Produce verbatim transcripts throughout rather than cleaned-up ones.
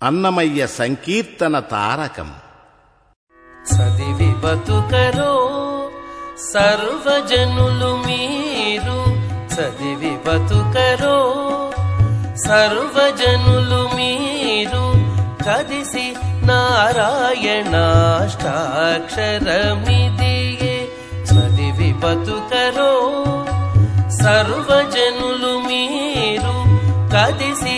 అన్నమయ్య సంకీర్తన తారకం. చదివి బతుకరో సర్వజనులు మీరు, చదివి బతుకరో సర్వజనులు మీరు, కదిసి నారాయణాష్టాక్షరమిదియే. చదివి బతుకరో సర్వజనులు మీరు, కదిసి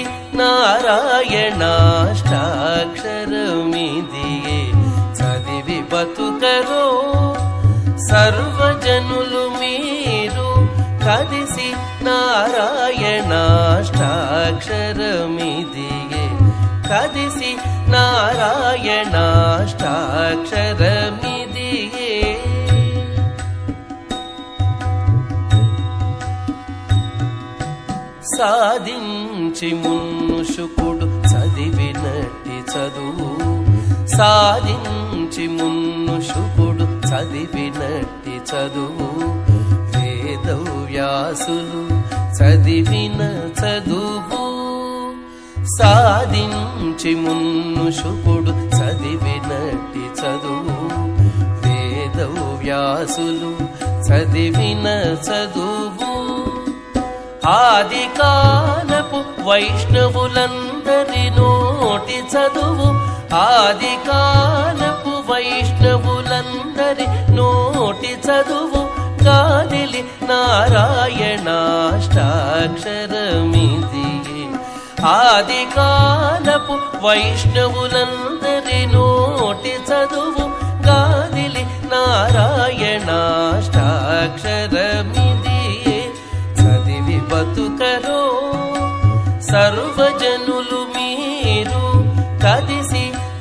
నారాయణాష్టాక్షరమిదియే. చదివి బతుకరో సర్వజనులు మీరు, కదిసి నారాయణాష్టాక్షరమిదియే. కదిసి నారాయణాష్టాక్షరమిదియే. సాధించి మున్ను శుకుడు చదివినట్టి చదువు, సాధించి మున్ను శుకుడు చదివినట్టి చదువు, వేదవ్యాసులు చదివిన చదువు. సాధించి మున్ను శుకుడు చదివినట్టి చదువు, వేదవ్యాసులు చదివిన చదువు. ఆది కాలపు వైష్ణవులందరి నోటి చదువు, ఆది కాలపు వైష్ణవులందరి నోటి చదువు, గాదిలి నారాయణాష్టాక్షరమిదియే. ఆది కాలపు వైష్ణవులందరి నోటి చదువు, గాదిలి నారాయణాష్టాక్షరమిదియే. చదివి బతుకరో సర్వజనులు మీరు, కదిసి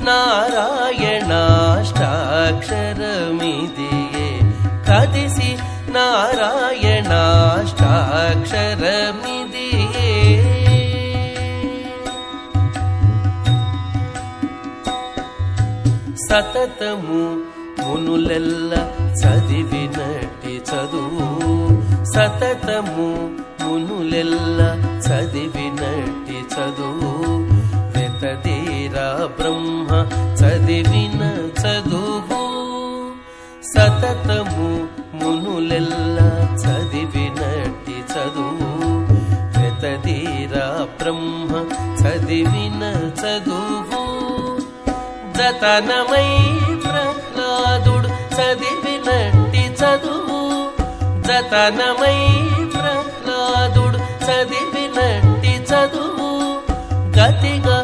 నారాయణాష్టాక్షరమిదియే. కదిసి నారాయణాష్టాక్షరమిదియే. సతతము మునులెల్ల చదివినట్టి చదువు, సతతము మునులెల్ల చదివినట్టి చదువు, వెతదీరా బ్రహ్మ చదివిన చదువు. సతతము మునులెల్ల చదివినట్టి చదువు, వెతదీరా బ్రహ్మ చదివిన చదువు. జతనమై ప్రహ్లాదుడు చదివినట్టి చదువు, జతనమై ప్రహ్లాదుడు చదివినట్టి చదువు, గతిగా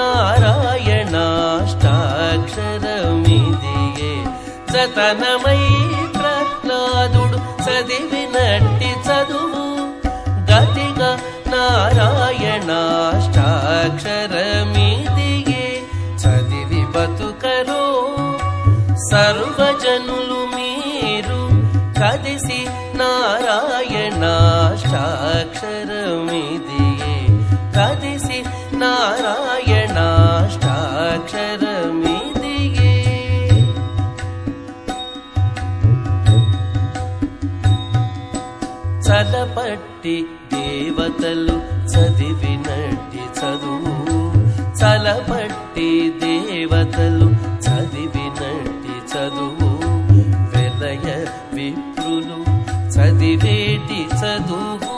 నారాయణాష్టాక్షరమిదియే. జతనమై ప్రహ్లాదుడు చదివినట్టి చదువు, గతిగా నారాయణాష్టాక్షరమిదియే. చదివి బతుకరో సర్వజనులు మీరు, కదిసి నారాయణాష్టాక్షరమిదియే. కదిసి నారాయణాష్టాక్షరమిదియే. చలపట్టి దేవతలు చదివినట్టి చదువు, చలపట్టి దేవతలు చదివినట్టి చదువు, వెలయ విప్రులు చదివేటి చదువు.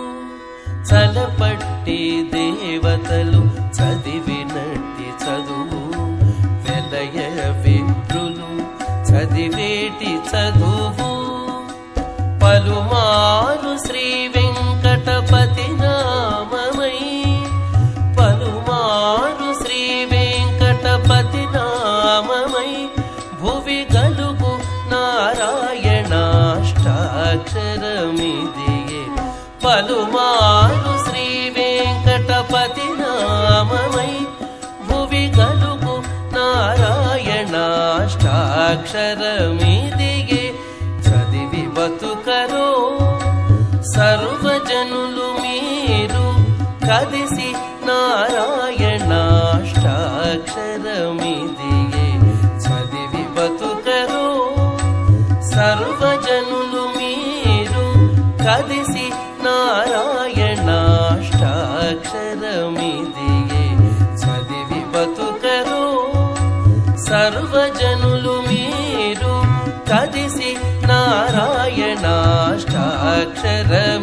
చలపట్టి దేవతలు చదివినట్టి చదువు, వెలయ విప్రులు చదివేటి చదువు. పలుమారు శ్రీ వెంకటపతి నామమై, పలుమారు శ్రీ వెంకటపతి నామమై, భువి గలుగు నారాయణాష్టాక్షరమిదియే. పలుమారు శ్రీ వెంకటపతి నామమై, భువి గలుగు నారాయణాష్టాక్షరమిదియే. చదివి బతుకరో సర్వజనులు మీరు, కదిసి నారాయణాష్టాక్షరమిదియే. చదివి బతుకరో సర్వజనులు మీరు, కదిసి నారాయణాష్టాక్షరమిదియే. చదివి బతు సర్వజనులు మీరు కదిసి నారాయణాష్టాక్షర